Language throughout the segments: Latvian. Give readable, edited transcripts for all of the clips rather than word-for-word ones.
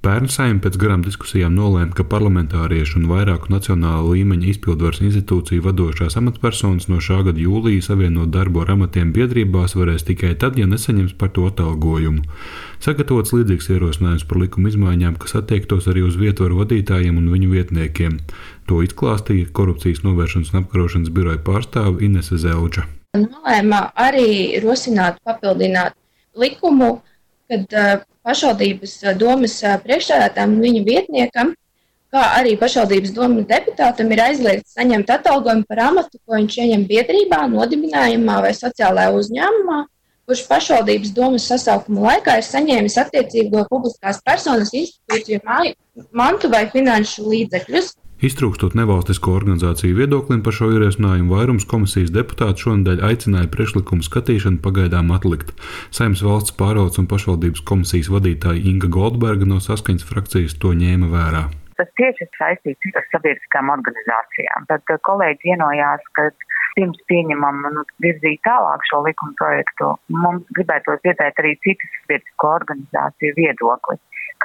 Pērn Saeima pēc garām diskusijām nolēma, ka parlamentāriešu un vairāku nacionāla līmeņa izpildvaras institūciju vadošās amatpersonas no šā gada jūlija savienot darbu ar amatiem biedrībās varēs tikai tad, ja nesaņems par to atalgojumu. Sagatavots līdzīgs ierosinājums par likuma izmaiņām, kas attiektos arī uz vietvaru vadītājiem un viņu vietniekiem. To izklāstīja Korupcijas novēršanas un apkarošanas biroja pārstāve Inese Zelča. Nolēma arī rosināt, papildināt likumu, kad pašvaldības domes priekšsēdētājam un viņa vietniekam, kā arī pašvaldības domes deputātam ir aizliegts saņemt atalgojumu par amatu, ko viņš ieņem biedrībā, nodibinājumā vai sociālajā uzņēmumā, kurš pašvaldības domes sasaukuma laikā ir saņēmis attiecīgo publiskās personas institūciju mantu vai finanšu līdzekļus. Iztrūkstot nevalstisko organizāciju viedoklim par šo ierosinājumu, vairums komisijas deputātu šonedēļ aicināja priekšlikumu skatīšanu pagaidām atlikt. Saeimas valsts pārvaldes un pašvaldības komisijas vadītāja Inga Goldberga no Saskaņas frakcijas to ņēma vērā. Tas tieši ir saistīts ar sabiedriskām organizācijām. Tad kolēģi vienojās, ka pirms pieņemam virzīt tālāk šo likuma projektu, mums gribētos dzirdēt arī citas sabiedrisko organizāciju viedokli.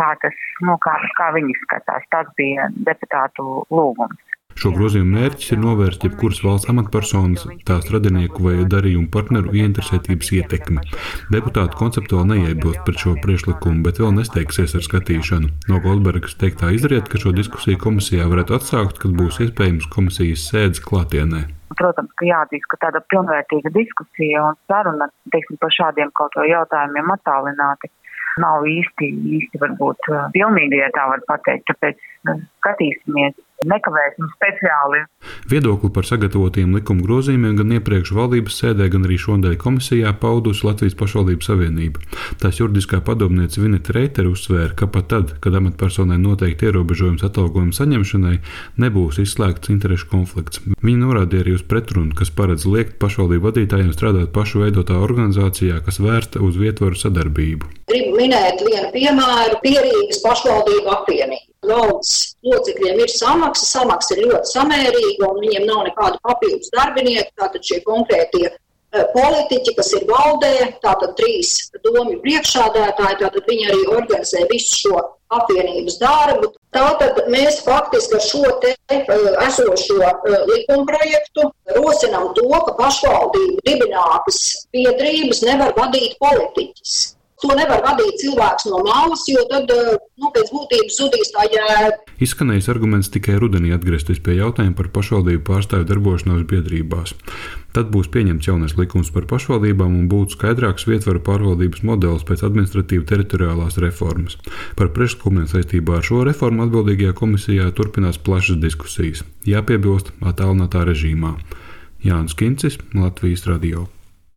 Kā viņi skatās. Tas bija deputātu lūgums. Šo grozījumu mērķis ir novērst jebkuras valsts amatpersonas, tās radinieku vai darījumu partneru ieinteresētības ietekmi. Deputāti konceptuāli neiebilst pret šo priekšlikumu, bet vēl nesteigsies ar skatīšanu. No Goldbergas teiktā izriet, ka šo diskusiju komisijā varētu atsākt, kad būs iespējams komisijas sēdes klātienē. Protams, ka jāatzīst, ka tāda pilnvērtīga diskusija un saruna, par šādiem kaut ko jautājumiem attālināti, nav īsti varbūt pilnīgi, ja tā var pateikt, tāpēc skatīsimies, nekavēsim speciāli. Viedokli par sagatavotiem likuma grozījumiem gan iepriekš valdības sēdē, gan arī šodien komisijā paudusi Latvijas pašvaldību savienība. Tās juridiskā padomniece Vineta Reitere uzsvēra, ka pat tad, kad amatpersonai noteikti ierobežojums atalgojuma saņemšanai, nebūs izslēgts interešu konflikts. Viņa norādīja arī uz pretrunu, kas paredz liekt pašvaldību vadītājiem strādāt pašu veidotā organizācijā, kas vērsta uz vietvaru sadarbību. Gribu minēt vienu piemēru - Pierīgas pašvaldību apvienību. Valdes locekļiem ir samaksa ir ļoti samērīga un viņiem nav nekādu papildus darbinieku, tātad šie konkrētie politiķi, kas ir valdē, tātad 3 domju priekšsēdētāji, tātad viņi arī organizē visu šo apvienības darbu. Tātad mēs faktiski ar šo esošo likumprojektu rosinām to, ka pašvaldību dibinātas biedrības nevar vadīt politiķis. To nevar vadīt cilvēks no malas, jo tad pēc būtības zudīs tā jēga. Izskanējis arguments tikai rudenī atgriezties pie jautājuma par pašvaldību pārstāvju darbošanos biedrībās. Tad būs pieņemts jaunais likums par pašvaldībām un būtu skaidrāks vietvaru pārvaldības modelis pēc administratīva teritoriālās reformas. Par priekšlikumiem saistībā ar šo reformu atbildīgajā komisijā turpinās plašas diskusijas. Jāpiebilst attālinātā režīmā. Jānis Kincis, Latvijas radio.